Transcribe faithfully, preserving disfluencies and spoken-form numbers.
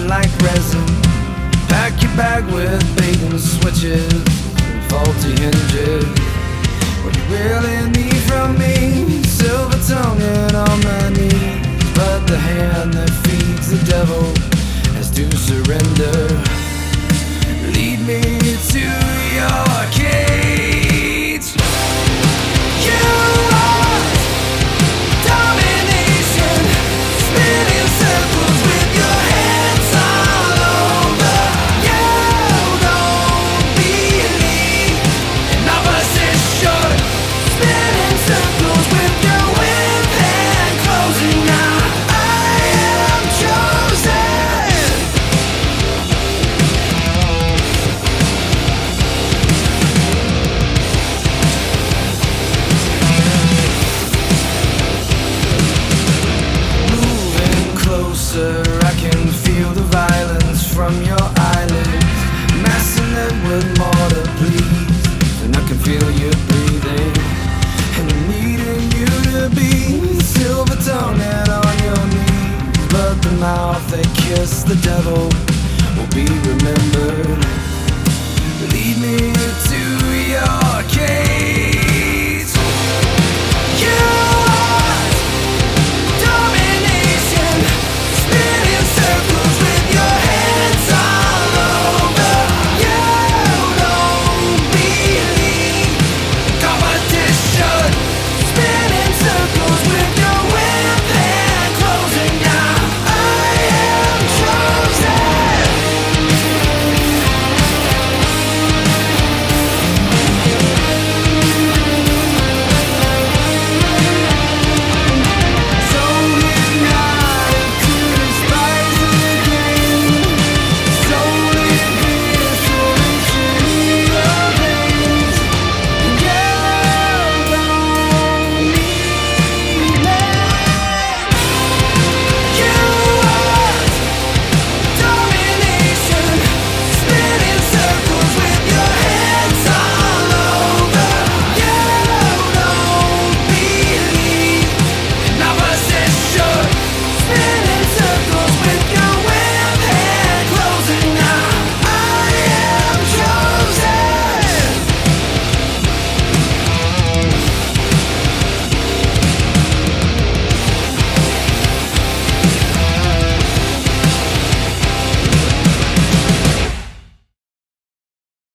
like resin. Pack your bag with bait and switches and faulty hinges. What you really need from me, silver tonguing on my knees. But the hand that feeds the devil has to surrender. Lead me to your cage. You want domination, spinning circles with your hands all over. You don't believe in opposition, spinning circles with your wind hand closing. Now I am chosen. I can feel the violence from your eyelids, massing them with mortar, please. And I can feel you breathing, and I'm needing you to be silver tongued on your knees. But the mouth that kissed the devil will be remembered. Lead me to your cave.